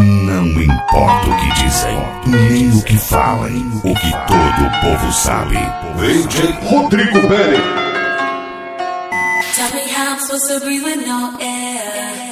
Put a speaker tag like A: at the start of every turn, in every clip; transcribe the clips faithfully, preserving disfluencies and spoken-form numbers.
A: Não importa o que dizem, nem o que falem, o que todo o povo sabe. D J Rodrigo Pérez.
B: Tell me how I'm supposed to breathe with no air.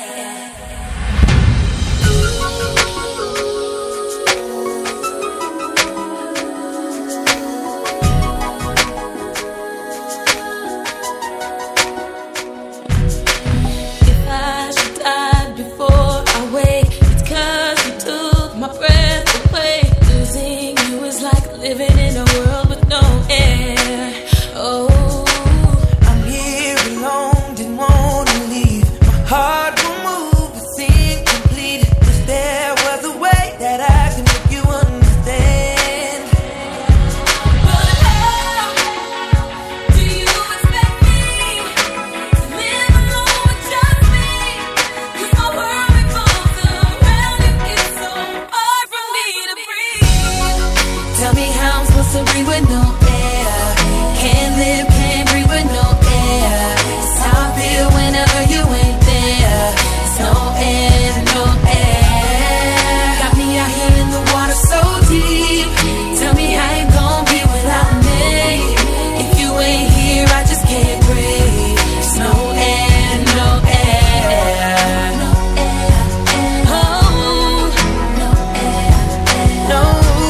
C: Living in a world with no air. Oh, I'm here alone, didn't wanna leave. My heart will move, it's incomplete. Wish there was a way that I can make you understand.
B: But how do you expect me to live alone with just me? 'Cause my world revolves around you, it's so hard for me to breathe.
C: Tell me how I'm supposed to breathe with no air. Can't live, can't breathe with no air. It's how I feel whenever you ain't there. It's no air, no air. Got me out here in the water so deep. Tell me how you gon' be without me. If you ain't here, I just can't breathe. It's no air, no air. No air, oh, no air, no.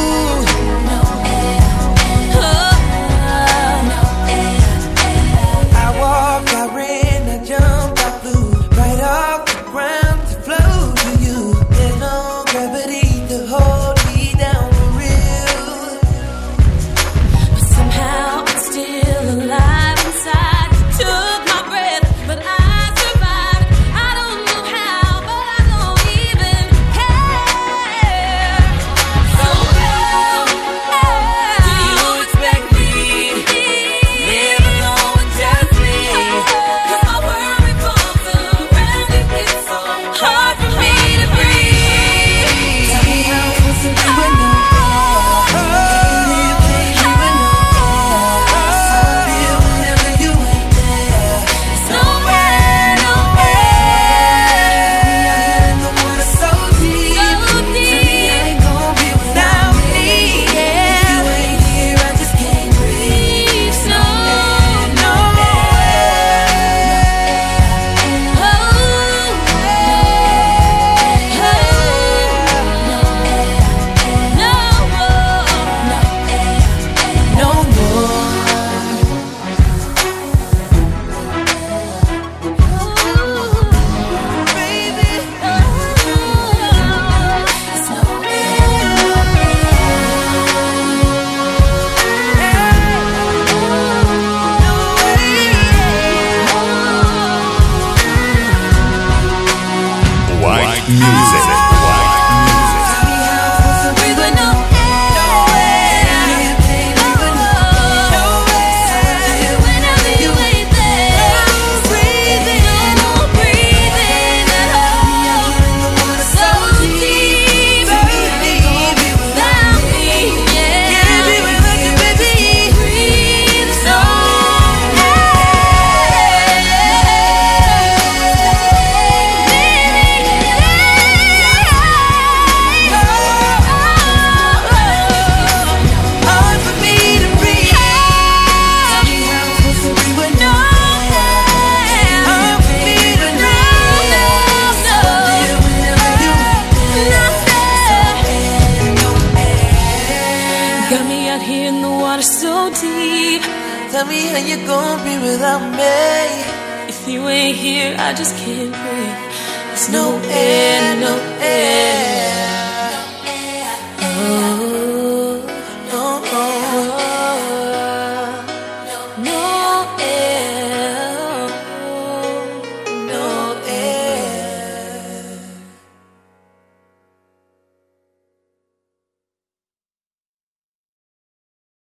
C: Tell me how you gon' be without me. If you ain't here, I just can't breathe. There's no air, no air.